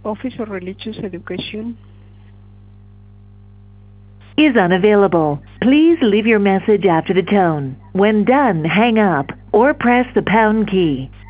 Office of Religious Education. Is unavailable. Please leave your message after the tone. When done, hang up or press the pound key.